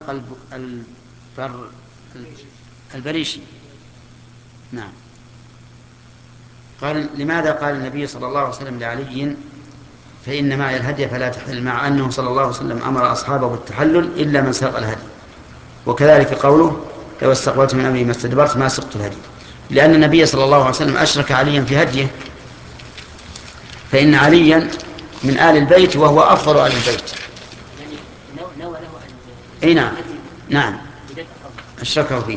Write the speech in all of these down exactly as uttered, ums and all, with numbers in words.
الب- البر البريشي. نعم. قال لماذا قال النبي صلى الله عليه وسلم لعلي فإن معي الهدي فلا تحل، مع أنه صلى الله عليه وسلم أمر أصحابه بالتحلل إلا من ساق الهدي؟ وكذلك قوله لو استقبلت من أمري ما استدبرت ما سقت الهدي، لأن النبي صلى الله عليه وسلم أشرك عليا في هديه، فإن عليا من آل البيت وهو أفضل آل البيت. يعني نوى له أن أي نعم نعم أشركه فيه.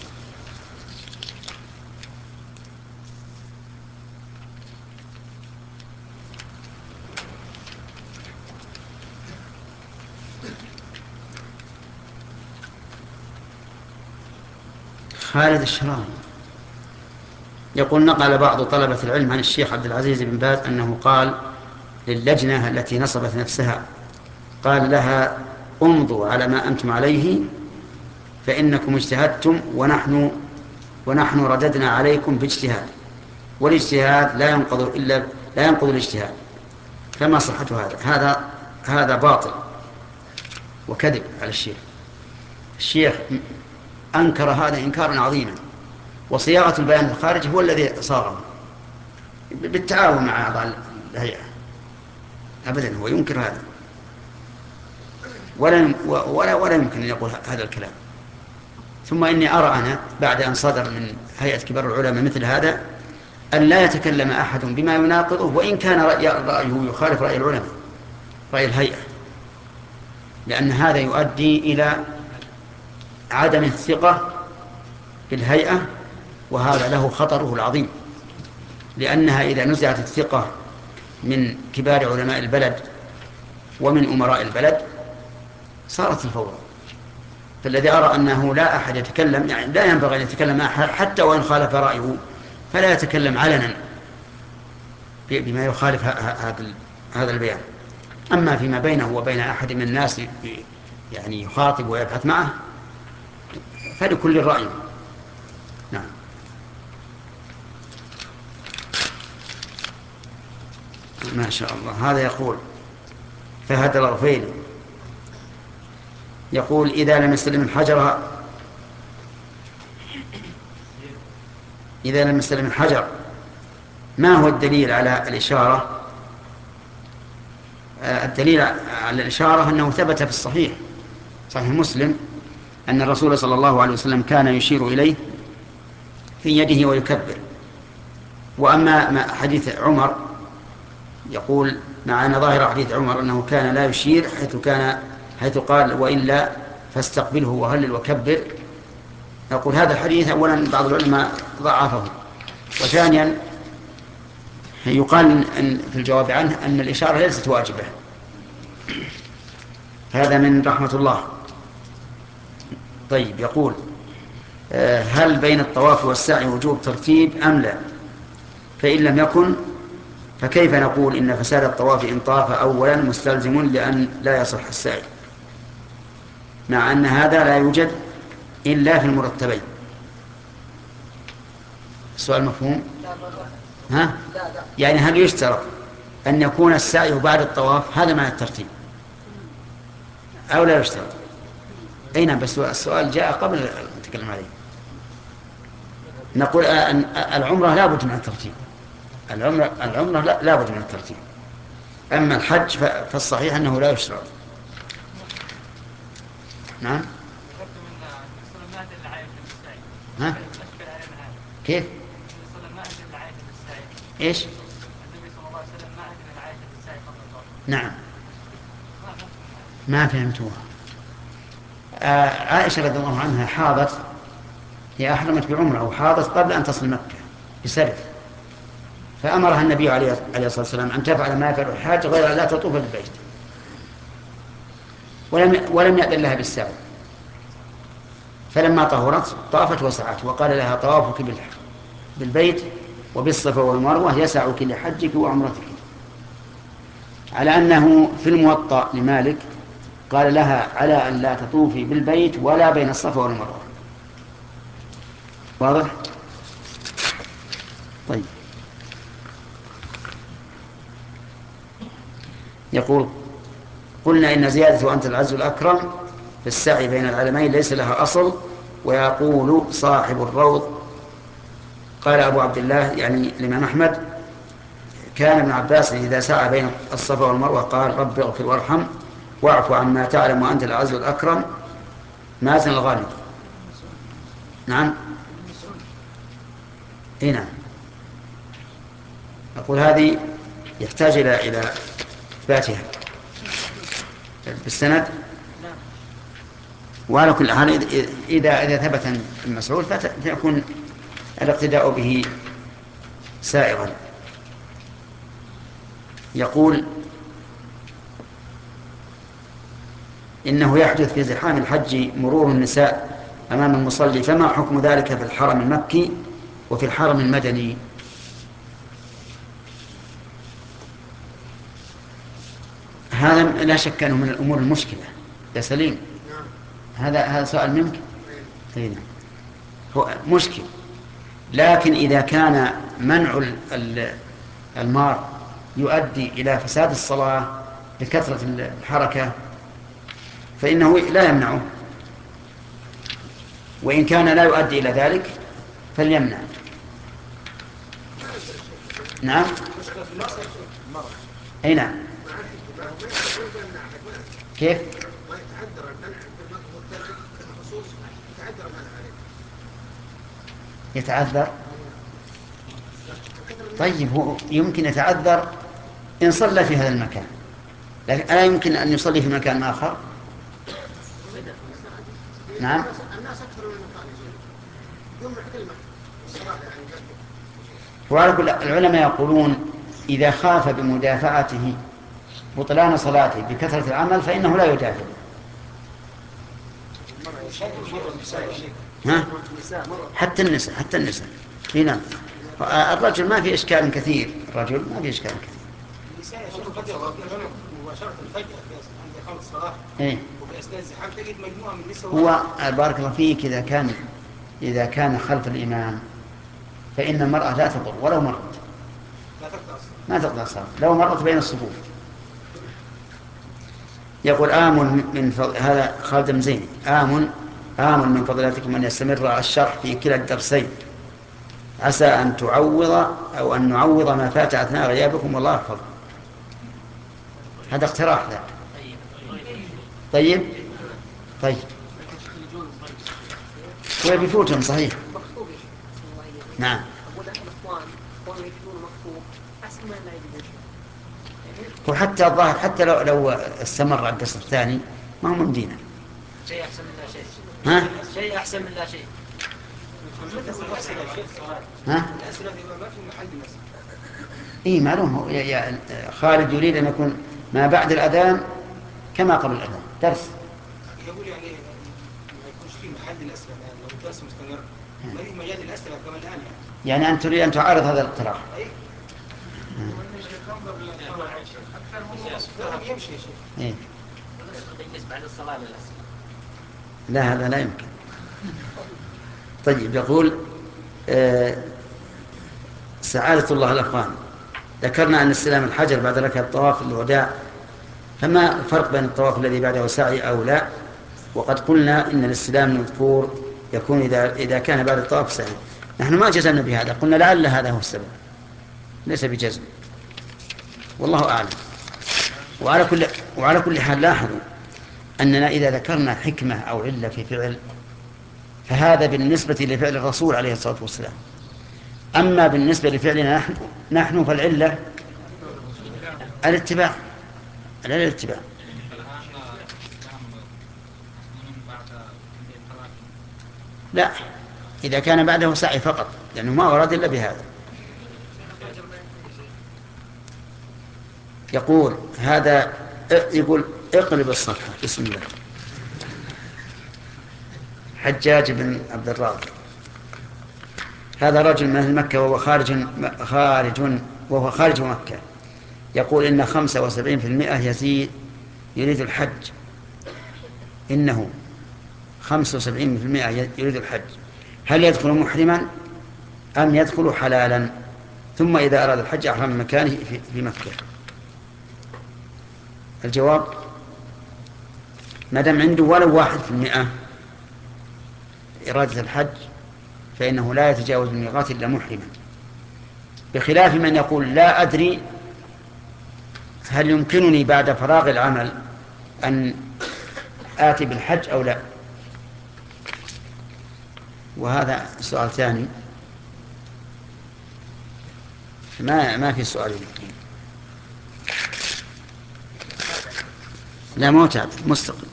خالد الشراوي يقول نقل بعض طلبة العلم عن الشيخ عبد العزيز بن باز أنه قال للجنة التي نصبت نفسها، قال لها امضوا على ما أنتم عليه فإنكم اجتهدتم ونحن ونحن رددنا عليكم باجتهاد، والاجتهاد لا ينقض إلا لا ينقض الاجتهاد. فما صحة هذا؟ هذا هذا باطل وكذب على الشيخ. الشيخ أنكر هذا إنكارا عظيما، وصياغة البيان الخارجي هو الذي صاغه بالتعاون مع أعضاء الهيئة. أبدا هو ينكر هذا، ولا ولا ولا يمكن أن يقول هذا الكلام. ثم إني أرى أنا بعد أن صدر من هيئة كبار العلماء مثل هذا أن لا يتكلم أحد بما يناقضه، وإن كان رأي رأيه يخالف رأي العلماء رأي الهيئة، لأن هذا يؤدي إلى عدم الثقة بالهيئة، وهذا له خطره العظيم، لأنها إذا نزعت الثقة من كبار علماء البلد ومن أمراء البلد صارت الفوضى. فالذي أرى أنه لا أحد يتكلم، يعني لا ينبغي أن يتكلم أحد حتى وإن خالف رأيه، فلا يتكلم علنا بما يخالف هذا البيان. أما فيما بينه وبين أحد من الناس يعني يخاطب ويبحث معه فلكل رأي. نعم. ما شاء الله. هذا يقول فهد الغفيلي يقول إذا لم يستلم الحجر إذا لم يستلم الحجر ما هو الدليل على الإشارة؟ آه الدليل على الإشارة أنه ثبت في الصحيح صحيح مسلم أن الرسول صلى الله عليه وسلم كان يشير إليه في يده ويكبر. وأما حديث عمر يقول مع أن ظاهر حديث عمر أنه كان لا يشير حيث كان حيث قال وإلا فاستقبله وهلل وكبر. يقول هذا الحديث أولا بعض العلماء ضعفه، وثانيا يقال أن في الجواب عنه أن الإشارة ليست واجبة. هذا من رحمة الله. طيب يقول هل بين الطواف والسعي وجوب ترتيب أم لا؟ فإن لم يكن فكيف نقول إن فساد الطواف إن طاف أولا مستلزم لأن لا يصح السعي، مع أن هذا لا يوجد إلا في المرتبين؟ السؤال مفهوم؟ ها؟ يعني هل يشترط أن يكون السعي بعد الطواف؟ هذا معنى الترتيب أو لا يشترط؟ أي نعم، بس السؤال جاء قبل أن نتكلم عليه. نقول أن العمرة لا بد من الترتيب، العمرة, العمرة لا, لا بد من الترتيب. أما الحج فالصحيح أنه لا يشترط. نعم. ها؟ كيف؟ إيش؟ نعم ما فهمتوها. آه عائشة رضي الله عنها حاضت، هي أحرمت بعمرة وحاضت قبل أن تصل مكة بسرف، فأمرها النبي عليه الصلاة والسلام أن تفعل ما يفعل الحاج غير لا تطوف بالبيت، ولم ولم يأذن لها بالسعي. فلما طهرت طافت وسعت، وقال لها طوافك بالبيت وبالصفا والمروة يسعك لحجك وعمرتك، على أنه في الموطأ لمالك قال لها على أن لا تطوفي بالبيت ولا بين الصفا والمروة. واضح؟ طيب. يقول قلنا إن زيادة وأنت العز الأكرم في السعي بين العلمين ليس لها أصل. ويقول صاحب الروض قال أبو عبد الله يعني الإمام أحمد كان ابن عباس إذا سعى بين الصفا والمروة قال رب اغفر وارحم واعف عما تعلم وأنت الأعز الأكرم مازن الغالب. نعم اي نعم. أقول هذه يحتاج إلى إلى إثباتها بالسند. وعلى كل حال إذا إذا ثبت عن المسعود فيكون الاقتداء به سائغا. يقول إنه يحدث في زحام الحج مرور النساء أمام المصلي، فما حكم ذلك في الحرم المكي وفي الحرم المدني؟ هذا لا شك أنه من الأمور المشكلة يا سليم. هذا هذا سؤال منك. طيب. هو مشكل، لكن إذا كان منع المار يؤدي إلى فساد الصلاة بكثرة الحركة فإنه لا يمنعه، وإن كان لا يؤدي إلى ذلك فليمنع. نعم أي نعم. كيف يتعذر؟ طيب هو يمكن يتعذر إن صلى في هذا المكان، لكن ألا يمكن أن يصلي في مكان آخر؟ نعم. وعلى كل العلماء يقولون إذا خاف بمدافعته بطلان صلاته بكثرة العمل فإنه لا يدافع. ها؟ حتى النساء حتى النساء هنا الرجل ما في إشكال كثير، الرجل ما في إشكال كثير. إيه؟ هو بارك الله فيك إذا كان إذا كان خلف الإمام فإن المرأة لا تضر ولو مرت، ما تقطع الصلاة لو مرت بين الصفوف. يقول آمل من فضل هذا خالد مزيني آمل آمل من فضلاتكم أن يستمر الشرح في كلا الدرسين، عسى أن تعوض أو أن نعوض ما فات أثناء غيابكم والله يحفظ. هذا اقتراح ذا. طيب طيب هو بيفوتهم صحيح. نعم. وحتى الظاهر حتى لو لو استمر الدرس الثاني ما هو مدينة. شيء أحسن من لا شيء. ها؟ شيء أحسن من لا شيء. ها؟ إيه معلوم. يا خالد يريد أن يكون ما بعد الأذان كما قبل الأذان درس. يقول يعني ما يكونش في محل الأسئلة، لو الدرس مستمر ما في مجال الأسئلة كما الآن يعني. يعني أنت تريد أن تعارض هذا الاقتراح؟ أي. يمشي يا شيخ. إيه. بعد الصلاة لا هذا لا يمكن. طيب يقول آه سعادة الله الأخوان، ذكرنا أن استلام الحجر بعد ركعة الطواف الوداع، فما الفرق بين الطواف الذي بعده سعي أو لا؟ وقد قلنا إن الاستلام المذكور يكون إذا إذا كان بعد الطواف سعي. نحن ما جزمنا بهذا، قلنا لعل هذا هو السبب ليس بجزم، والله أعلم. وعلى كل وعلى كل حال لاحظوا أننا إذا ذكرنا حكمة أو علة في فعل فهذا بالنسبة لفعل الرسول عليه الصلاة والسلام، أما بالنسبة لفعلنا نحن, نحن فالعلة الاتباع الاتباع. لا إذا كان بعده سعي فقط لأنه ما ورد إلا بهذا. يقول هذا يقول اقلب الصفحة بسم الله. حجاج بن عبد الرازق هذا رجل من أهل مكة وهو خارج خارج وهو خارج مكة، يقول إن خمسة وسبعين في المئة يزيد يريد الحج، إنه خمسة وسبعين في المئة يريد الحج، هل يدخل محرما أم يدخل حلالا؟ ثم إذا أراد الحج أحرم من مكانه في مكة. الجواب ما دام عنده ولو واحد في المئة إرادة الحج فإنه لا يتجاوز الميقات إلا محرما، بخلاف من يقول لا أدري هل يمكنني بعد فراغ العمل أن آتي بالحج أو لا. وهذا سؤال ثاني، ما ما في سؤال يمكن. لا موتى مستقل.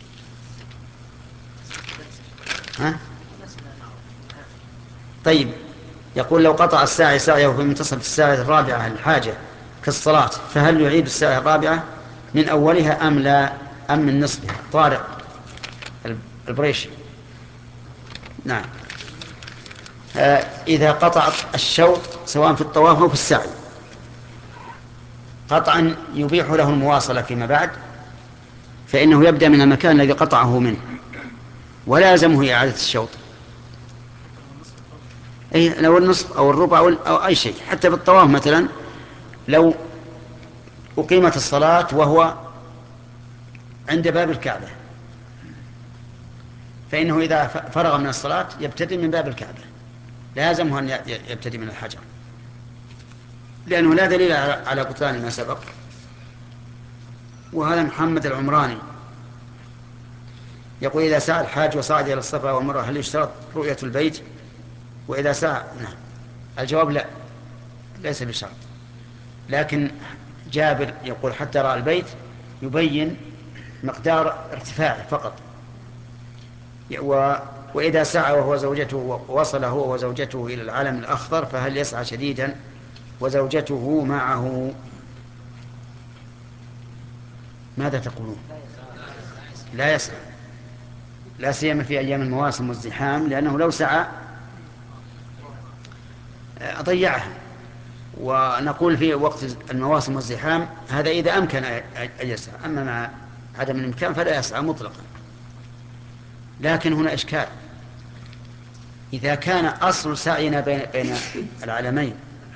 ها؟ طيب يقول لو قطع الساعي ساعيه في منتصف الساعة الرابعة الحاجة كالصلاة فهل يعيد الساعة الرابعة من أولها أم لا أم من نصفها؟ طارق البريشي. نعم. آه إذا قطع الشوط سواء في الطواف أو في السعي قطعا يبيح له المواصلة فيما بعد، فإنه يبدأ من المكان الذي قطعه منه ولا يلزمه إعادة الشوط. أي لو النصف أو الربع أو أي شيء. حتى في الطواف مثلا لو أقيمت الصلاة وهو عند باب الكعبة فإنه إذا فرغ من الصلاة يبتدئ من باب الكعبة، لا يلزمه أن يبتدئ من الحجر، لأنه لا دليل على بطلان ما سبق. وهذا محمد العمراني يقول إذا سعى الحاج وصعد إلى الصفا والمروة هل يشترط رؤية البيت؟ وإذا سعى نعم. الجواب لا، ليس بشرط، لكن جابر يقول حتى رأى البيت يبين مقدار ارتفاعه فقط. و... وإذا سعى وهو زوجته وصل هو وزوجته إلى العالم الأخضر فهل يسعى شديدا وزوجته معه؟ ماذا تقولون؟ لا يسعى، لا سيما في أيام المواسم والزحام، لأنه لو سعى ضيعها. ونقول في وقت المواسم والزحام هذا إذا أمكن أن يسعى، أما مع عدم الإمكان فلا يسعى مطلقا. لكن هنا إشكال، إذا كان أصل سعينا بين, بين العالمين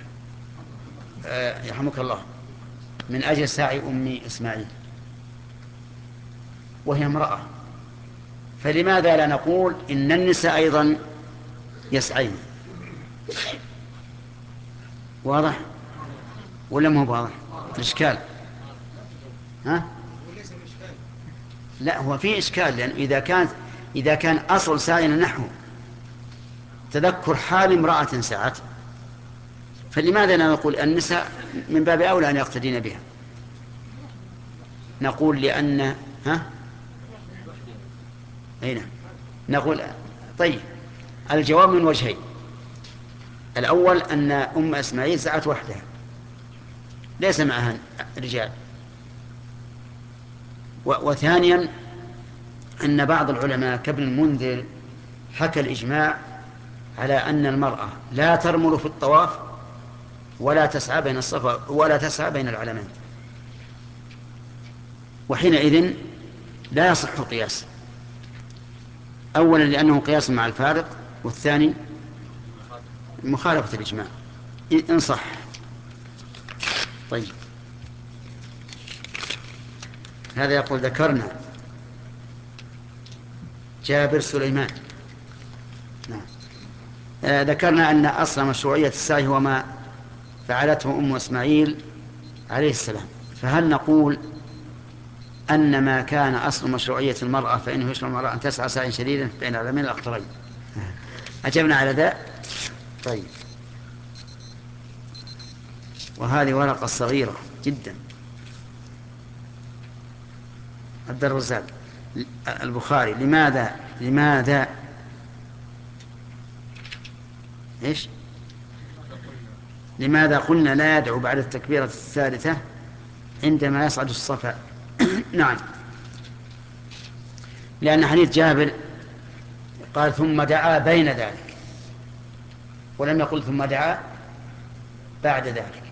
آه يرحمك الله من أجل سعي أمي إسماعيل وهي امرأة، فلماذا لا نقول إن النساء أيضا يسعين؟ واضح ولا مو واضح الإشكال؟ ها؟ لا هو في إشكال، لأن إذا كان إذا كان أصل سعينا نحو تذكر حال امرأة سعت فلماذا لا نقول النساء من باب أولى أن يقتدين بها؟ نقول لأن ها هنا نقول طيب الجواب من وجهين. الأول أن أم إسماعيل سعت وحدها ليس معها رجال، وثانيا أن بعض العلماء كابن المنذر حكى الإجماع على أن المرأة لا ترمل في الطواف ولا تسعى بين الصفا ولا تسعى بين العلمين، وحينئذ لا يصح القياس، أولا لأنه قياس مع الفارق، والثاني مخالفة الإجماع إن صح. طيب هذا يقول ذكرنا جابر سليمان نعم. آه ذكرنا أن أصل مشروعية السعي هو ما فعلته أم إسماعيل عليه السلام، فهل نقول أن ما كان أصل مشروعية المرأة فإنه يشرع المرأة أن تسعى سعيا شديدا بين العالمين الأخضرين؟ أجبنا على ذا. طيب وهذه ورقة صغيرة جدا. عبد الرزاق البخاري لماذا لماذا إيش لماذا قلنا لا يدعو بعد التكبيرة الثالثة عندما يصعد الصفا؟ نعم، لأن حديث جابر قال ثم دعا بين ذلك ولم يقل ثم دعا بعد ذلك.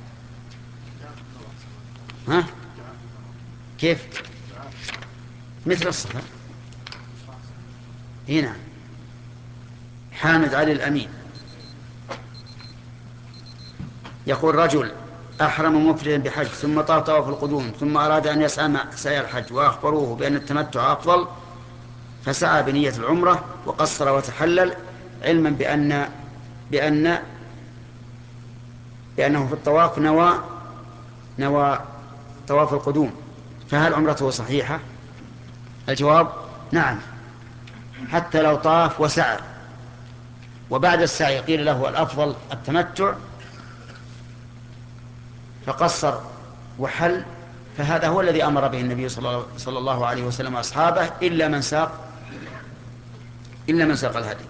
ها كيف؟ مثل الصفا هنا. حامد علي الأمين يقول رجل أحرم مفردا بحج ثم طاف طواف القدوم ثم أراد أن يسعى مع سعي الحج وأخبروه بأن التمتع أفضل فسعى بنية العمرة وقصر وتحلل علما بأن بأن بأنه في الطواف نوى نوى طواف القدوم، فهل عمرته صحيحة؟ الجواب نعم، حتى لو طاف وسعى وبعد السعي قيل له الأفضل التمتع فقصر وحل، فهذا هو الذي أمر به النبي صلى الله عليه وسلم وأصحابه إلا من ساق إلا من ساق الهدي.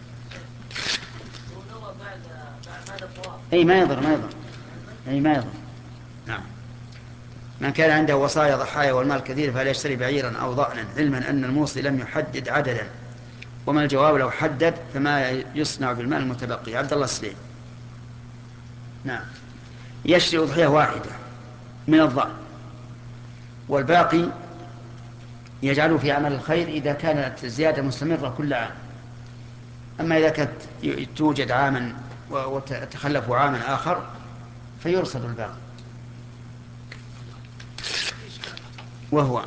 أي ما يضر ما يضر أي ما يضر. نعم. من كان عنده وصايا ضحايا والمال كثير فليشتري بعيرا أو ضأنا، علما أن الموصي لم يحدد عددا، وما الجواب لو حدد فما يصنع بالمال المتبقي؟ عبد الله السليم. نعم. يشتري أضحية واحدة من الضأن والباقي يجعله في عمل الخير إذا كانت الزيادة مستمرة كل عام. أما إذا كانت توجد عاما وتخلف عاما آخر فيرصد الباقي. وهو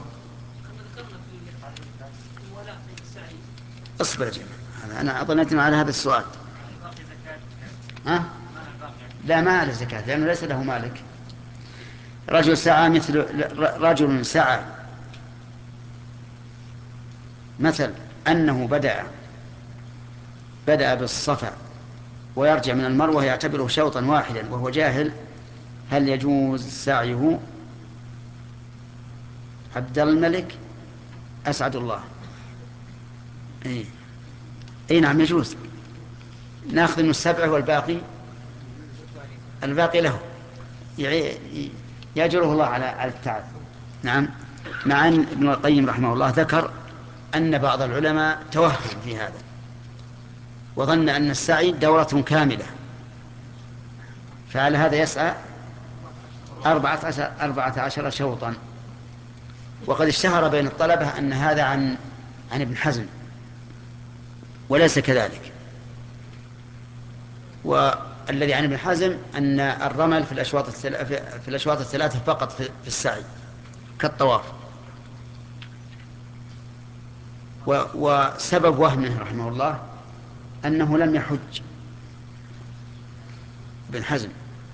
اصبر يا جماعة، أنا ظنيت على هذا السؤال. ها؟ لا ما على الزكاة لأنه ليس له مالك. رجل سعى مثل رجل سعى مثل أنه بدأ بدأ بالصفا ويرجع من المروة يعتبره شوطا واحدا وهو جاهل، هل يجوز سعيه؟ عبد الملك أسعد الله. اي اي نعم يجوز، ناخذ من السبع والباقي الباقي له يأجره الله على التعب. نعم. مع أن ابن القيم رحمه الله ذكر أن بعض العلماء توهم في هذا وظن أن السعي دورة كاملة، فعلى هذا يسعى أربعة عشر, أربعة عشر شوطا. وقد اشتهر بين الطلبة أن هذا عن عن ابن حزم وليس كذلك، والذي عن ابن حزم أن الرمل في الأشواط في الأشواط الثلاثة فقط في السعي كالطواف. وسبب وهمه رحمه الله أنه لم يحج ابن حزم.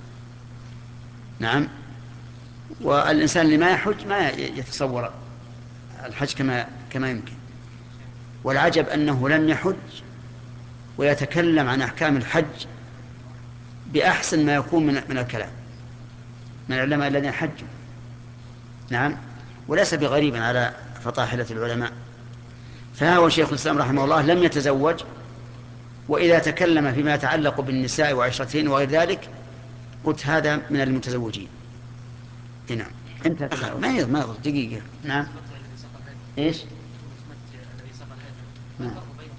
نعم. والإنسان اللي ما يحج ما يتصور الحج كما كما يمكن، والعجب أنه لم يحج ويتكلم عن أحكام الحج بأحسن ما يكون من من الكلام من العلماء الذين حجوا. نعم. وليس بغريبا على فطاحلة العلماء. فهو شيخ الإسلام رحمه الله لم يتزوج، وإذا تكلم فيما يتعلق بالنساء وعشرتهن وغير ذلك قلت هذا من المتزوجين. نعم. انت ما يض ما يض دقيقة. نعم. ايش؟ نعم.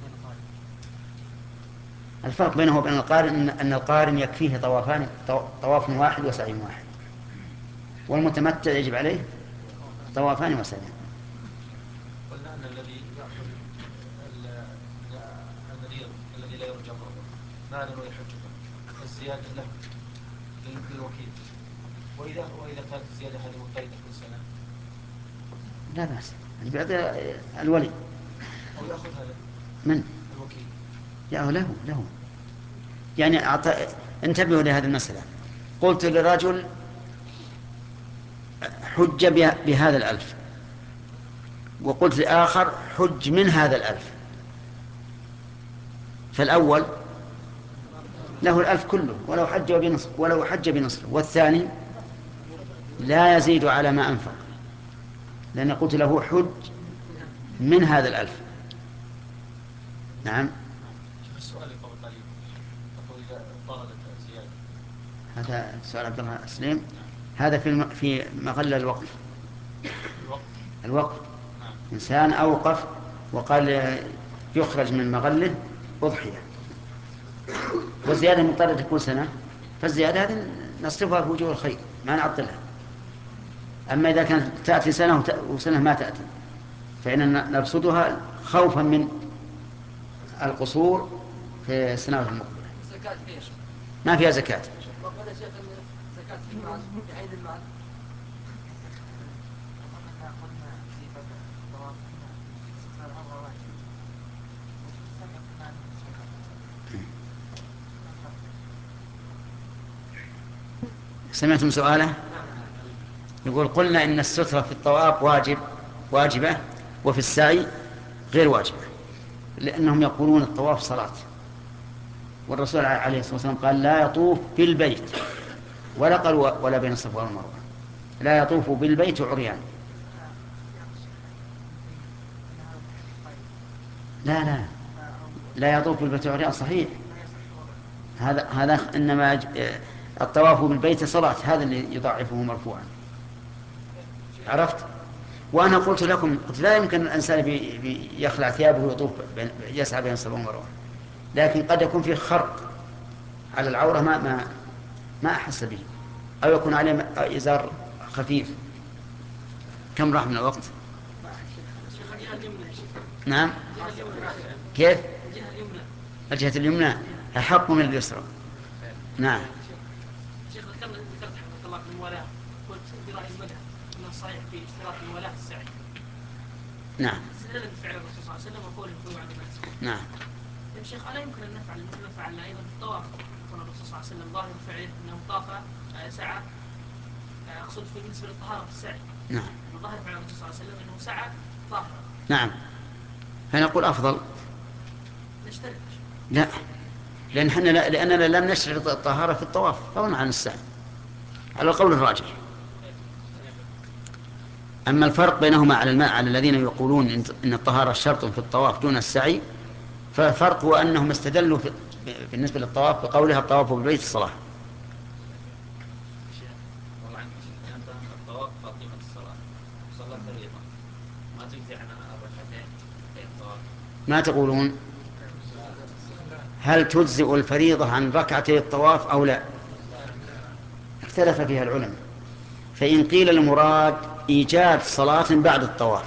الفرق بينه وبين القارن أن القارن يكفيه طوافان طواف واحد وسعي واحد، والمتمتع يجب عليه طوافان وسعي. قلنا أن الذي يأخذ النذير الذي لا يرجى قربه ما له يحج الزيادة له للوكيل، وإذا وإذا كانت الزيادة هذه مقيدة كل سنة لا بأس بعد الولي أو يأخذ هذا من الوكيل يا له له يعني أعطى. انتبهوا لهذه المسألة. قلت للرجل حج بهذا الألف، وقلت لآخر حج من هذا الألف، فالأول له الألف كله ولو حج بنصف ولو حج بنصف، والثاني لا يزيد على ما أنفق، لأن قلت له حج من هذا الألف. نعم. السؤال قبل قليل أقول إذا طردت الزيادة. هذا سؤال عبد الله سليم. هذا في في مغلة الوقف. الوقف. الوقف. نعم. إنسان أوقف وقال يخرج من مغله أضحية، والزيادة مضطرة كل سنة، فالزيادة هذه نصرفها في وجوه الخير ما نعطلها. أما إذا كانت تأتي سنة وسنة ما تأتي فإننا نرصدها خوفا من القصور في السنوات المقبلة. ما فيها زكاة. في عيد المال. سمعتم سؤاله؟ يقول قلنا إن السترة في الطواف واجب واجبة وفي السعي غير واجبة، لأنهم يقولون الطواف صلاة، والرسول عليه الصلاة والسلام قال لا يطوف بالبيت، ولا قال ولا بين الصفا والمروة، لا يطوف بالبيت عريان. لا لا لا يطوف بالبيت عريان صحيح، هذا هذا إنما الطواف بالبيت صلاة، هذا اللي يضعفه مرفوعا. عرفت؟ وأنا قلت لكم قلت لا يمكن الإنسان يخلع ثيابه ويطوف يسعى بين الصفا والمروة، لكن قد يكون فيه خرق على العورة ما ما ما أحس به، أو يكون عليه إزار خفيف. كم راح من الوقت؟ نعم. كيف؟ الجهة اليمنى أحق من اليسرى. نعم. شيخ ذكرت حفظك الله في الموالاة، قلت برأي المذهب أن الصحيح في اشتراط الموالاة السعي. نعم. استدل بفعل الرسول صلى الله عليه وسلم وقوله خذوا عني مناسككم. نعم. يا شيخ ألا يمكن أن نفعل مثل ما فعلنا أيضا في الطواف؟ يكون الرسول صلى الله عليه وسلم ظاهر فعله أنه طاف سعى، أقصد في بالنسبة للطهارة في السعي. نعم. ظاهر فعل الرسول صلى الله عليه وسلم أنه سعى طاهرا. نعم. فنقول أفضل. نشترك. لا، لأن حنا لا لأننا لم نشترط الطهارة في الطواف فضلا عن السعي على القول الراجح. أما الفرق بينهما على الماء على الذين يقولون إن الطهارة شرط في الطواف دون السعي، فالفرق هو أنهم استدلوا في بالنسبة للطواف بقولها الطواف بالبيت الصلاة. والله عندي الطواف قيمة الصلاة، صلاة فريضة ما تجزي عنها الركعتين في الطواف. ما تقولون؟ هل تجزئ الفريضة عن ركعتي الطواف أو لا؟ اختلف فيها العلماء، فإن قيل المراد إيجاد صلاة بعد الطواف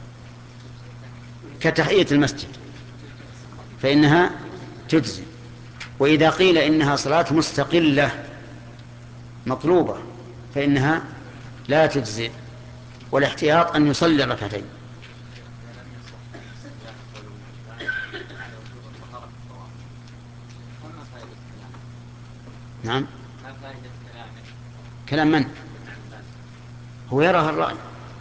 كتحية المسجد فإنها تجزي، وإذا قيل إنها صلاة مستقلة مطلوبة فإنها لا تجزي، والاحتياط أن يصلي ركعتين. نعم. كلام من؟ هو يرى الرأي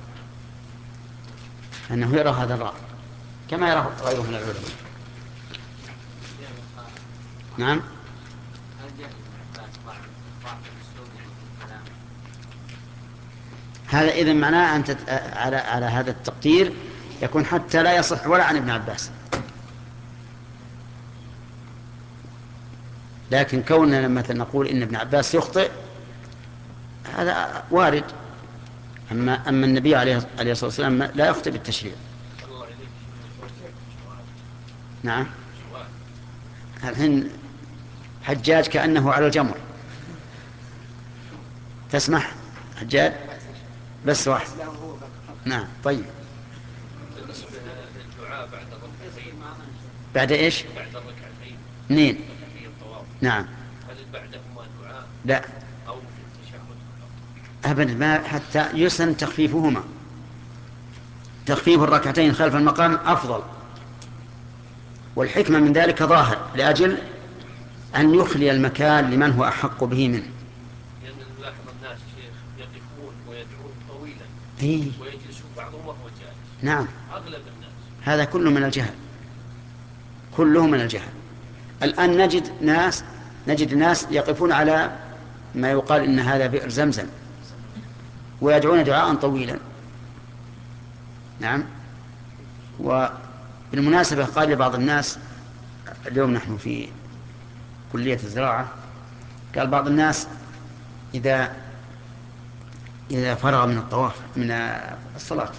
أنه يرى هذا الرأي كما يرى غيره من العلماء. نعم. هذا إذن معناه أن تت... على على هذا التقدير يكون حتى لا يصح ولا عن ابن عباس، لكن كوننا مثلا نقول إن ابن عباس يخطئ هذا وارد. أما أما النبي عليه عليه الصلاة والسلام لا يخطئ بالتشريع. نعم. الحين حجاج كأنه على الجمر، تسمح حجاج بس واحد. نعم. طيب. بالنسبة للدعاء بعد الركعتين. بعد إيش؟ بعد الركعتين. اثنين. في الطواف. نعم. هل بعدهما دعاء؟ لا. أو في التشهد؟ أبدا، ما حتى يسن تخفيفهما، تخفيف الركعتين خلف المقام أفضل، والحكمة من ذلك ظاهر لأجل أن يخلي المكان لمن هو أحق به منه. لأن نلاحظ الناس شيخ يقفون ويدعون طويلا إيه؟ ويجلسون بعضهم وهو جالس. نعم. أغلب الناس هذا كله من الجهل، كله من الجهل. الآن نجد ناس نجد ناس يقفون على ما يقال إن هذا بئر زمزم ويدعون دعاء طويلا. نعم. وبالمناسبة قال لبعض الناس اليوم نحن في كلية الزراعة، قال بعض الناس إذا إذا فرغ من الطواف من الصلاة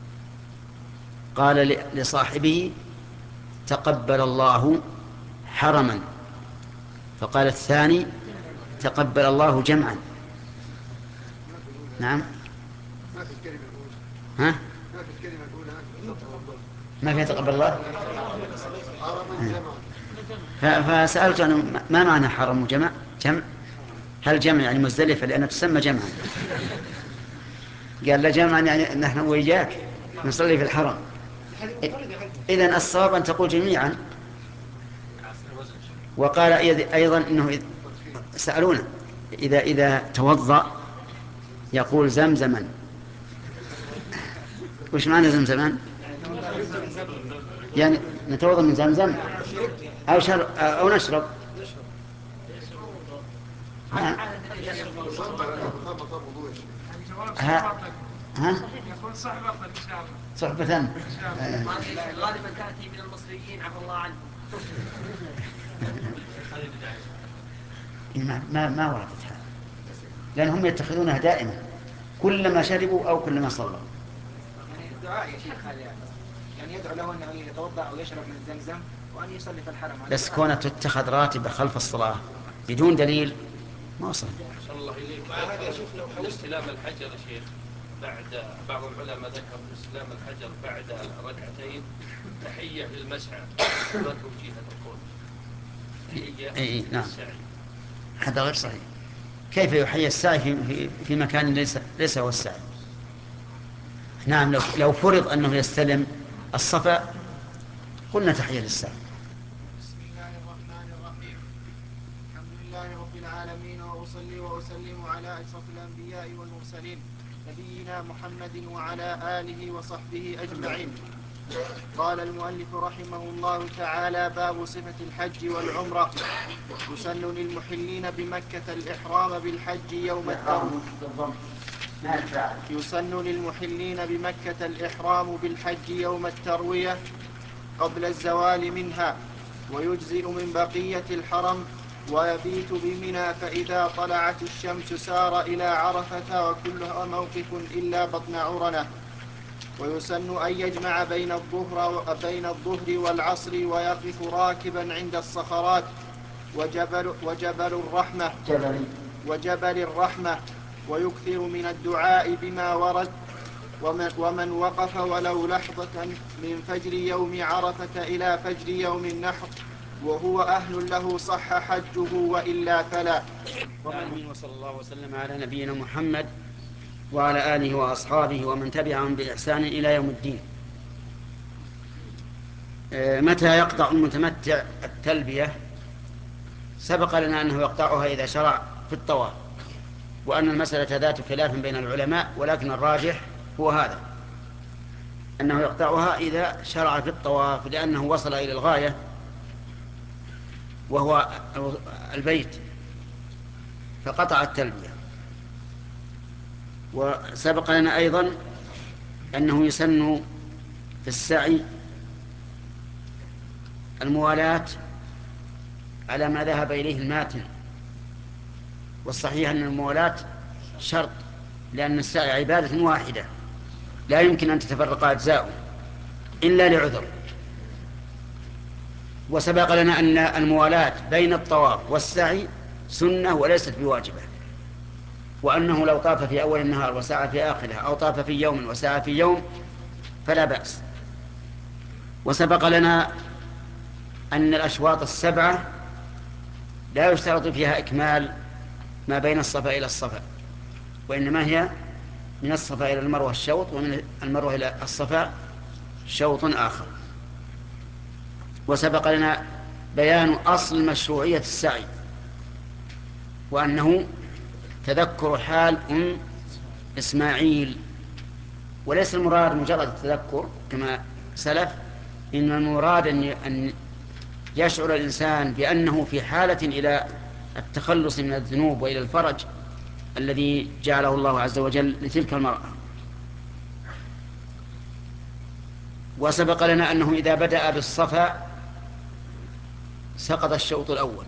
قال لصاحبه تقبل الله حرما، فقال الثاني تقبل الله جمعا. نعم. ما في الكلمة الأولى. ها؟ ما في الكلمة الأولى ما فيها تقبل الله. حرما جمعا. فسألت أنا ما معنى حرم وجمع؟ جمع هل جمع يعني مزدلفة لأنها تسمى جمعا؟ قال لا جمعا يعني نحن وإياك نصلي في الحرم. إذن الصواب أن تقول جميعا. وقال أيضا إنه سألونا إذا إذا توضأ يقول زمزما. وش معنى زمزما؟ يعني نتوضأ من زمزم أو شرب أو نشرب. ها؟ ها؟ ها؟ يكون صحبة إن شاء الله. صحبة. غالبا تأتي من المصريين عفى الله عنهم. ما ما ما وردت هذا، لأنهم يتخذونها دائما كلما شربوا أو كلما صلوا. يعني الدعاء يا شيخ هذا يعني يدعو له أنه يتوضأ أو يشرب من زمزم وأن يصلي في الحرم. بس كونها تتخذ راتبة خلف الصلاة بدون دليل ما وصل. صلى الله إليك. هذا شوف لو حول استلام الحجر يا شيخ، بعد بعض العلماء ذكر استلام الحجر بعد ركعتين تحية للمسعى ما توجيه الركوع. تحية إيه نعم. للسعي. هذا غير صحيح. كيف يحيي السعي في, في, في مكان ليس ليس هو السعي؟ نعم لو لو فرض أنه يستلم الصفا قلنا تحية للسعي. بسم الله الرحمن الرحيم. الحمد لله رب العالمين وأصلي وأسلم على أشرف الأنبياء والمرسلين نبينا محمد وعلى آله وصحبه أجمعين. قال المؤلف رحمه الله تعالى: باب صفة الحج والعمرة. يسن للمحلين بمكة الإحرام بالحج يوم التروية. يسن للمحلين بمكة الإحرام بالحج يوم التروية قبل الزوال منها، ويجزئ من بقية الحرم ويبيت بمنى، فإذا طلعت الشمس سار إلى عرفة وكلها موقف إلا بطن عرنة. ويسن أن يجمع بين الظهر بين الظهر والعصر ويقف راكبا عند الصخرات وجبل وجبل الرحمة جبل وجبل الرحمة ويكثر من الدعاء بما ورد. ومن, ومن وقف ولو لحظة من فجر يوم عرفة إلى فجر يوم النحر وهو أهل له صح حجه، وإلا فلا. ومن وصلى الله وسلم على نبينا محمد وعلى آله وأصحابه ومن تبعهم بإحسان إلى يوم الدين. متى يقطع المتمتع التلبية؟ سبق لنا أنه يقطعها إذا شرع في الطواف، وأن المسألة ذات خلاف بين العلماء، ولكن الراجح هو هذا، أنه يقطعها إذا شرع في الطواف، لأنه وصل إلى الغاية وهو البيت فقطع التلبية. وسبق لنا أيضا أنه يسن في السعي الموالاة على ما ذهب إليه الماتن، والصحيح أن الموالاة شرط، لأن السعي عبادة واحدة لا يمكن أن تتفرق أجزاؤه إلا لعذر. وسبق لنا أن الموالاة بين الطواف والسعي سنة وليست بواجبة، وأنه لو طاف في أول النهار وسعى في آخره، أو طاف في يوم وسعى في يوم فلا بأس. وسبق لنا أن الأشواط السبعة لا يشترط فيها إكمال ما بين الصفا إلى الصفا، وإنما هي من الصفا إلى المروة الشوط، ومن المروة إلى الصفا شوط آخر. وسبق لنا بيان أصل مشروعية السعي، وأنه تذكر حال أم إسماعيل، وليس المراد مجرد التذكر كما سلف، إن المراد أن يشعر الإنسان بأنه في حالة إلى التخلص من الذنوب وإلى الفرج الذي جعله الله عز وجل لتلك المرأة. وسبق لنا أنه إذا بدأ بالصفا سقط الشوط الأول،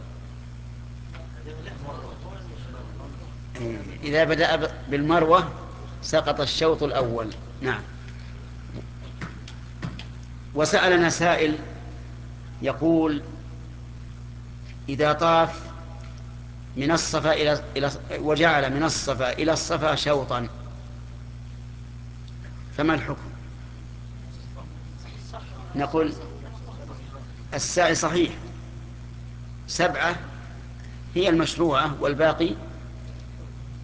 إذا بدأ بالمروة سقط الشوط الأول. نعم. وسألنا سائل يقول: إذا طاف من الصفا إلى إلى وجعل من الصفا إلى الصفا شوطا فما الحكم؟ نقول السعي صحيح، سبعة هي المشروعة والباقي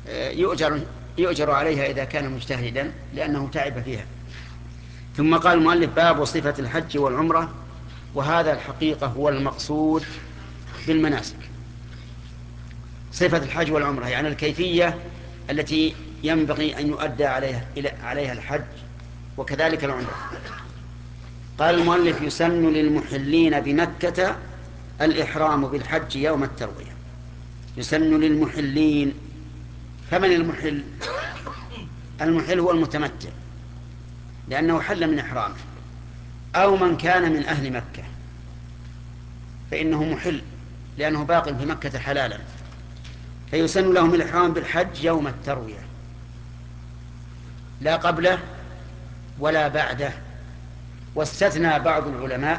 يؤجر, يؤجر عليها إذا كان مجتهدا لأنه تعب فيها. ثم قال المؤلف باب صفة الحج والعمرة، وهذا الحقيقة هو المقصود بالمناسك. صفة الحج والعمرة يعني الكيفية التي ينبغي أن يؤدى عليها, عليها الحج وكذلك العمرة. قال المؤلف يسن للمحلين بمكة الإحرام بالحج يوم التروية. يسن للمحلين. فمن المحل؟ المحل هو المتمتع لأنه حل من إحرامه، أو من كان من أهل مكة فإنه محل لأنه باق في مكة حلالا، فيسن لهم الإحرام بالحج يوم التروية لا قبله ولا بعده. واستثنى بعض العلماء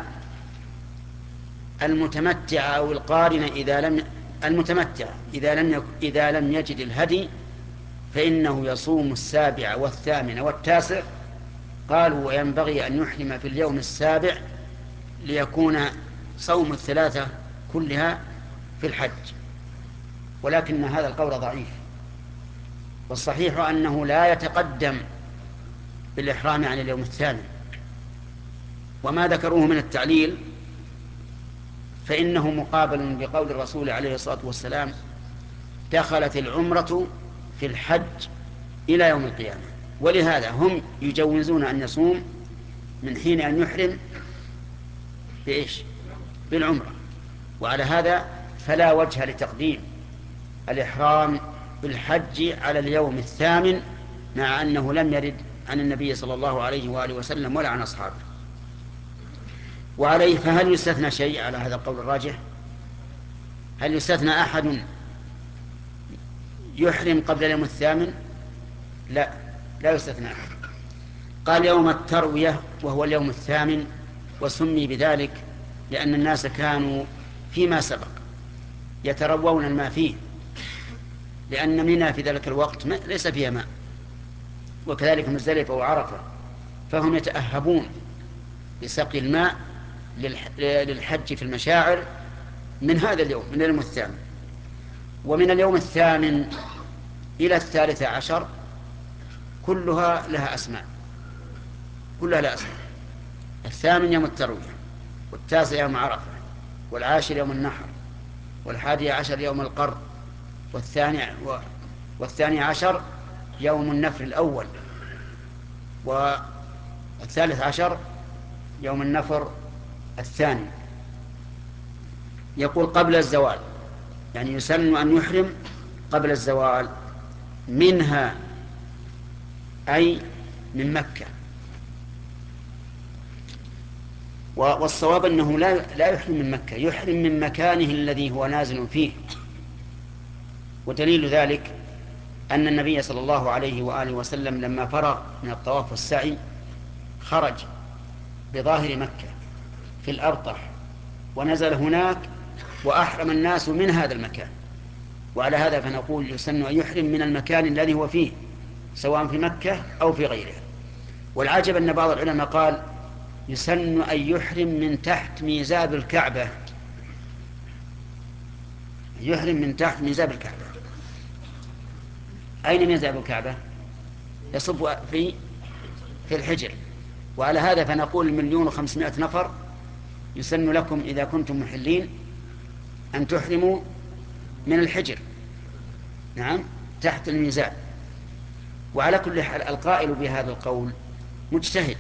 المتمتع أو القارن إذا لم المتمتع إذا لم يك... إذا لم يجد الهدي فإنه يصوم السابع والثامن والتاسع. قالوا وينبغي أن يحرم في اليوم السابع ليكون صوم الثلاثة كلها في الحج، ولكن هذا القول ضعيف، والصحيح أنه لا يتقدم بالإحرام عن اليوم الثامن. وما ذكروه من التعليل فإنه مقابل بقول الرسول عليه الصلاة والسلام دخلت العمرة في الحج إلى يوم القيامة، ولهذا هم يجوزون أن يصوم من حين أن يحرم بإيش؟ بالعمرة. وعلى هذا فلا وجه لتقديم الإحرام بالحج على اليوم الثامن، مع أنه لم يرد عن النبي صلى الله عليه وآله وسلم ولا عن أصحابه. وعليه فهل يستثنى شيء على هذا القول الراجح؟ هل يستثنى أحد يحرم قبل اليوم الثامن؟ لا، لا يستثنى أحد. قال يوم التروية وهو اليوم الثامن، وسمي بذلك لأن الناس كانوا فيما سبق يتروون الماء فيه، لأن منى في ذلك الوقت ليس فيها ماء، وكذلك مزدلفة وعرفة، فهم يتأهبون بسقي الماء للحج في المشاعر من هذا اليوم، من اليوم الثامن. ومن اليوم الثامن إلى الثالث عشر كلها لها أسماء، كلها لها أسماء. الثامن يوم التروية، والتاسع يوم عرفة، والعاشر يوم النحر، والحادي عشر يوم القر، والثاني, والثاني عشر يوم النفر الأول، والثالث عشر يوم النفر الثاني. يقول قبل الزوال، يعني يسن أن يحرم قبل الزوال منها أي من مكة. والصواب أنه لا لا يحرم من مكة، يحرم من مكانه الذي هو نازل فيه. ودليل ذلك أن النبي صلى الله عليه وآله وسلم لما فرغ من الطواف والسعي خرج بظاهر مكة في الأرطح ونزل هناك وأحرم الناس من هذا المكان. وعلى هذا فنقول يسن أن يحرم من المكان الذي هو فيه سواء في مكة أو في غيرها. والعجب أن بعض العلماء قال يسن أن يحرم من تحت ميزاب الكعبة، يحرم من تحت ميزاب الكعبة. أين ميزاب الكعبة؟ يصب في في الحجر. وعلى هذا فنقول مليون وخمسمائة نفر يسن لكم إذا كنتم محلين أن تحرموا من الحجر، نعم، تحت الميزاب. وعلى كل حال القائل بهذا القول مجتهد،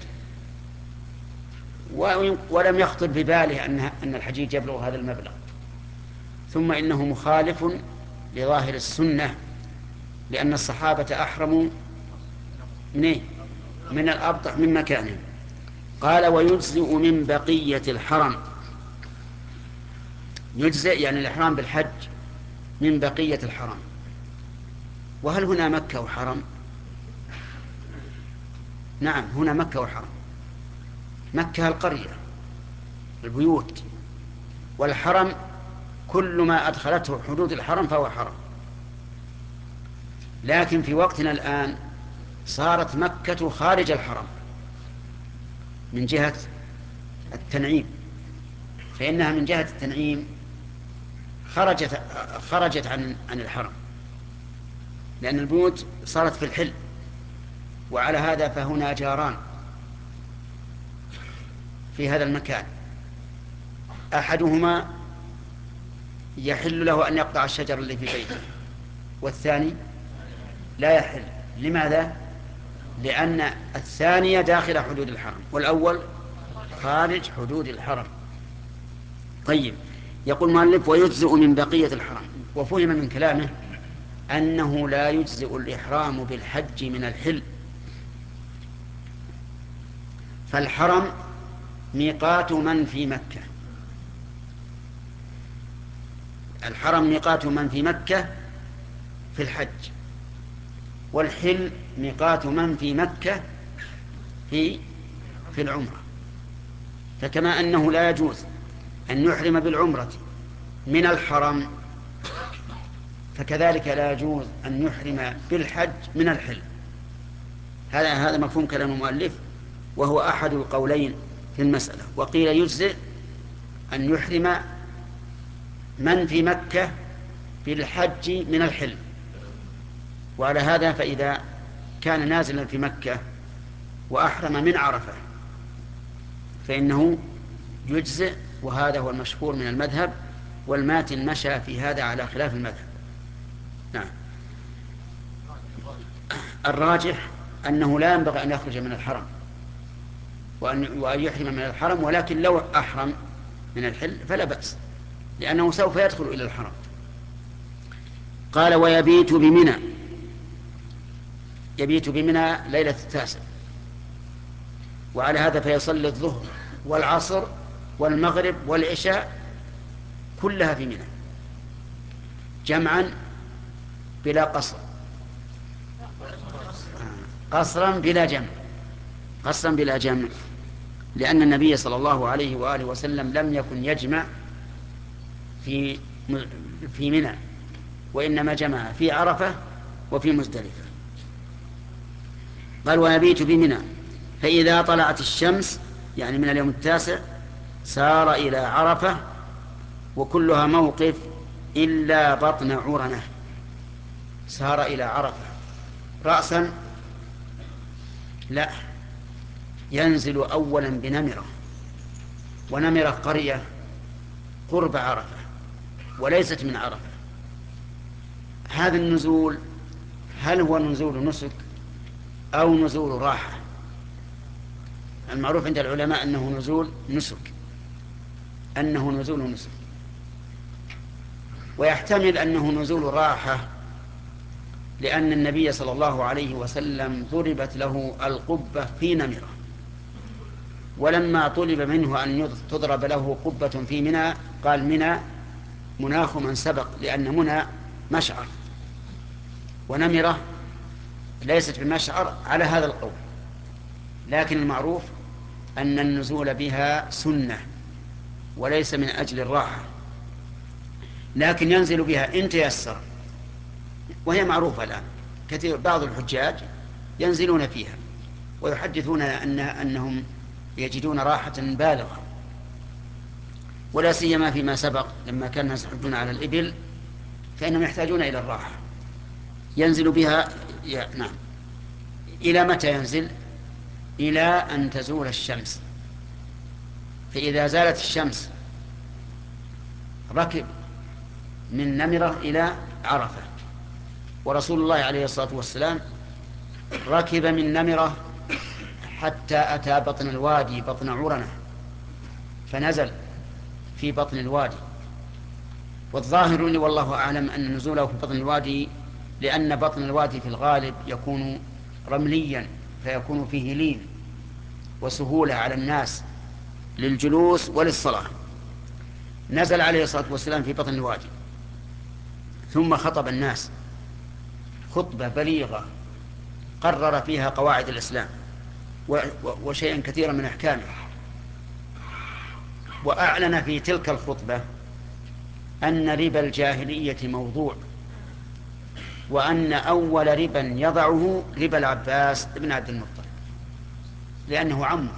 ولم يخطر بباله أن أن الحجيج يبلغ هذا المبلغ. ثم إنه مخالف لظاهر السنة، لأن الصحابة أحرموا من إيه؟ من الأبطح من مكانهم. قال ويجزئ من بقية الحرم. يجزئ يعني الإحرام بالحج من بقية الحرم. وهل هنا مكة وحرم؟ نعم، هنا مكة وحرم. مكة القرية البيوت، والحرم كل ما أدخلته حدود الحرم فهو حرم. لكن في وقتنا الآن صارت مكة خارج الحرم من جهة التنعيم، فإنها من جهة التنعيم خرجت خرجت عن عن الحرم. لأن البيوت صارت في الحل، وعلى هذا فهنا جاران في هذا المكان، أحدهما يحل له أن يقطع الشجر اللي في بيته، والثاني لا يحل. لماذا؟ لأن الثانية داخل حدود الحرم والأول خارج حدود الحرم. طيب، يقول المؤلف ويجزئ من بقية الحرم. وفهم من كلامه أنه لا يجزئ الإحرام بالحج من الحل، فالحرم ميقات من في مكة، الحرم ميقات من في مكة في الحج، والحل ميقات من في مكة في في العمرة. فكما أنه لا يجوز أن يحرم بالعمرة من الحرم، فكذلك لا يجوز أن يحرم بالحج من الحل. هذا هذا مفهوم كلام المؤلف، وهو أحد القولين في المسألة. وقيل يجزئ أن يحرم من في مكة بالحج من الحل. وعلى هذا فإذا كان نازلا في مكة وأحرم من عرفة فإنه يجزئ، وهذا هو المشهور من المذهب، والماتن مشى في هذا على خلاف المذهب. نعم. الراجح أنه لا ينبغي أن يخرج من الحرم وأن وأن يحرم من الحرم، ولكن لو أحرم من الحل فلا بأس، لأنه سوف يدخل إلى الحرم. قال ويبيت بمنى، يبيت بمنى ليلة التاسع، وعلى هذا فيصلي الظهر والعصر والمغرب والعشاء كلها في منى جمعا بلا قصر، قصرا بلا جمع، قصرا بلا جمع، لأن النبي صلى الله عليه وآله وسلم لم يكن يجمع في في منى، وإنما جمع في عرفة وفي مزدلفة. قال ويبيت بمنى فإذا طلعت الشمس، يعني من اليوم التاسع، سار إلى عرفة، وكلها موقف إلا بطن عرنة. سار إلى عرفة رأسا؟ لا، ينزل أولا بنمرة، ونمرة قرية قرب عرفة وليست من عرفة. هذا النزول هل هو نزول نسك أو نزول راحة؟ المعروف عند العلماء أنه نزول نسك، أنه نزول نسك، ويحتمل أنه نزول راحة، لأن النبي صلى الله عليه وسلم ضربت له القبة في نمرة، ولما طلب منه أن تضرب له قبة في منى قال منى مناخ من سبق، لأن منى مشعر ونمرة ليست بمشعر على هذا القول. لكن المعروف أن النزول بها سنة وليس من أجل الراحة، لكن ينزل بها إن تيسر، وهي معروفة الآن. كثير بعض الحجاج ينزلون فيها ويحدثون أن أنهم يجدون راحة بالغة، ولا سيما فيما سبق لما كان الناس يحجون على الإبل فإنهم يحتاجون إلى الراحة. ينزل بها يا نعم. إلى متى ينزل؟ إلى أن تزول الشمس، فإذا زالت الشمس ركب من نمرة إلى عرفة. ورسول الله عليه الصلاة والسلام ركب من نمرة حتى أتى بطن الوادي، بطن عرنة، فنزل في بطن الوادي. والظاهر لي والله أعلم أن نزوله في بطن الوادي لأن بطن الوادي في الغالب يكون رمليا، فيكون فيه لين وسهولة على الناس للجلوس وللصلاة. نزل عليه الصلاة والسلام في بطن الوادي، ثم خطب الناس خطبة بليغة قرر فيها قواعد الإسلام وشيئا كثيرا من أحكامه، وأعلن في تلك الخطبة أن ربا الجاهلية موضوع، وأن أول ربا يضعه ربا العباس بن عبد المطلب لأنه عمه.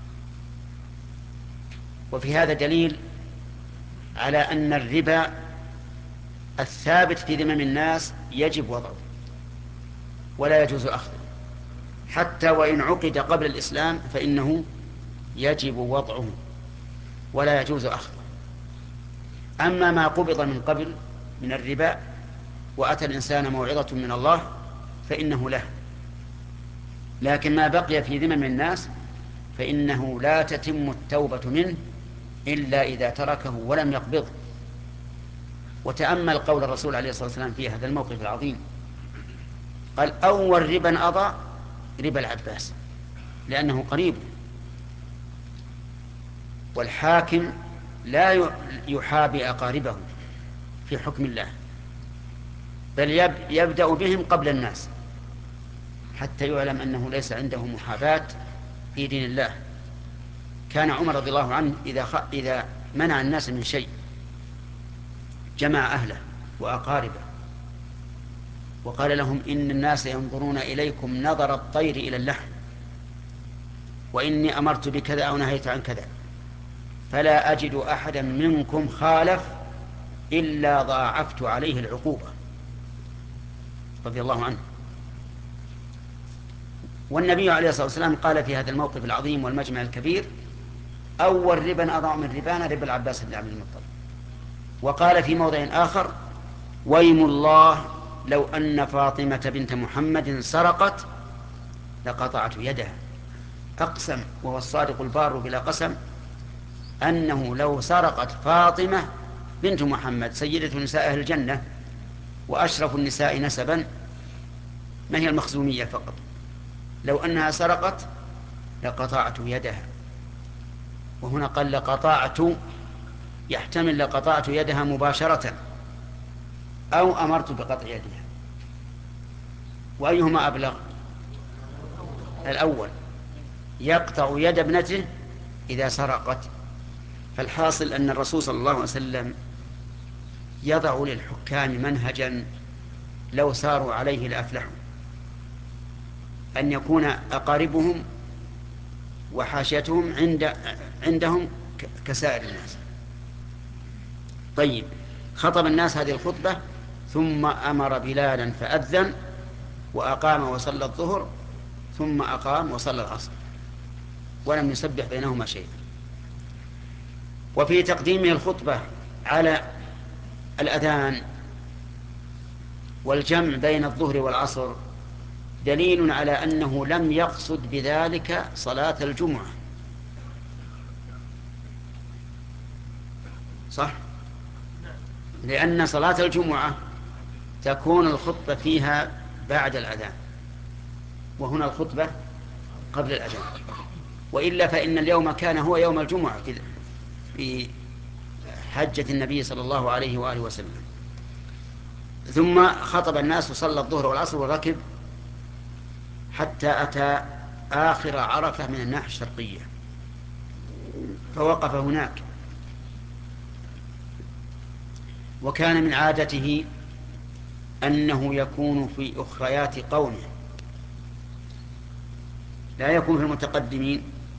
وفي هذا دليل على أن الربا الثابت في ذمم الناس يجب وضعه، ولا يجوز أخذه، حتى وإن عقد قبل الإسلام فإنه يجب وضعه ولا يجوز أخذه. أما ما قبض من قبل من الربا وأتى الإنسان موعظة من الله فإنه له، لكن ما بقي في ذمم الناس فإنه لا تتم التوبة منه إلا إذا تركه ولم يقبضه. وتأمل قول الرسول عليه الصلاة والسلام في هذا الموقف العظيم، قال أول ربا أضع ربا العباس لأنه قريب، والحاكم لا يحابي أقاربه في حكم الله، بل يبدأ بهم قبل الناس حتى يعلم أنه ليس عنده محاباة في دين الله. كان عمر رضي الله عنه إذا, خ... إذا منع الناس من شيء جمع أهله وأقاربه وقال لهم إن الناس ينظرون إليكم نظر الطير إلى اللحم، وإني أمرت بكذا أو نهيت عن كذا، فلا أجد أحدا منكم خالف إلا ضاعفت عليه العقوبة، رضي الله عنه. والنبي عليه الصلاة والسلام قال في هذا الموقف العظيم والمجمع الكبير أول ربا أضع من ربانا ربا العباس بن عبد المطلب. وقال في موضع آخر ويم الله لو أن فاطمة بنت محمد سرقت لقطعت يدها. أقسم وهو الصادق البار بلا قسم أنه لو سرقت فاطمة بنت محمد سيدة نساء أهل الجنة وأشرف النساء نسبا، ما هي المخزومية فقط، لو أنها سرقت لقطعت يدها. وهنا قال لقطعت، يحتمل لقطعت يدها مباشرة أو أمرت بقطع يدها، وأيهما أبلغ؟ الأول، يقطع يد ابنته إذا سرقت. فالحاصل أن الرسول صلى الله عليه وسلم يضع للحكام منهجا لو ساروا عليه لأفلحوا، أن يكون أقاربهم وحاشيتهم عند عندهم كسائر الناس. طيب، خطب الناس هذه الخطبة ثم أمر بلالا فأذن وأقام وصلى الظهر ثم أقام وصلى العصر ولم يسبح بينهما شيئا. وفي تقديمه الخطبة على الأذان والجمع بين الظهر والعصر دليل على أنه لم يقصد بذلك صلاة الجمعة، صح؟ لأن صلاة الجمعة تكون الخطبة فيها بعد الأذان، وهنا الخطبة قبل الأذان، وإلا فإن اليوم كان هو يوم الجمعة في حجة النبي صلى الله عليه وآله وسلم. ثم خطب الناس وصلى الظهر والعصر وركب حتى أتى آخر عرفة من الناحية الشرقية فوقف هناك. وكان من عادته أنه يكون في أخريات قومه، لا يكون في المتقدمين،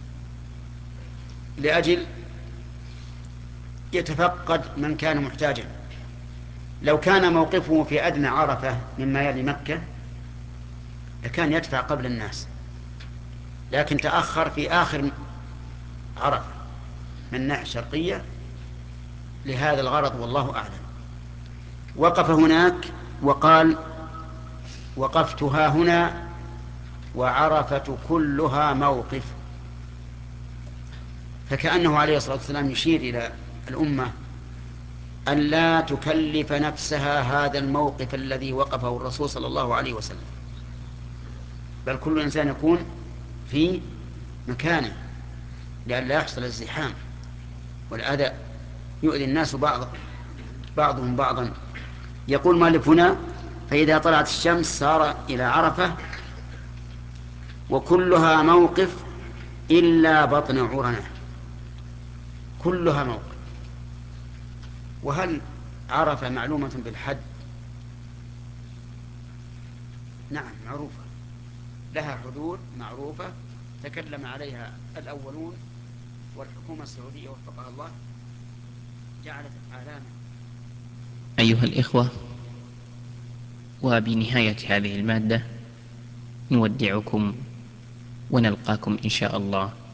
لأجل يتفقد من كان محتاجا. لو كان موقفه في أدنى عرفة مما يلي مكة لكان يدفع قبل الناس، لكن تأخر في آخر عرفة من الناحية الشرقية لهذا الغرض والله أعلم. وقف هناك وقال وقفتها هنا وعرفة كلها موقف، فكأنه عليه الصلاة والسلام يشير إلى الأمة أن لا تكلف نفسها هذا الموقف الذي وقفه الرسول صلى الله عليه وسلم، بل كل إنسان يكون في مكانه لئلا يحصل الزحام والأذى يؤذي الناس بعض بعضهم بعضا. يقول مالك هنا فإذا طلعت الشمس سار إلى عرفة وكلها موقف إلا بطن عرنة، كلها موقف. وهل عرفة معلومة بالحد؟ نعم معروفة، لها حدود معروفة تكلم عليها الأولون، والحكومة السعودية وفقها الله جعلت علامة. أيها الإخوة، وبنهاية هذه المادة نودعكم ونلقاكم إن شاء الله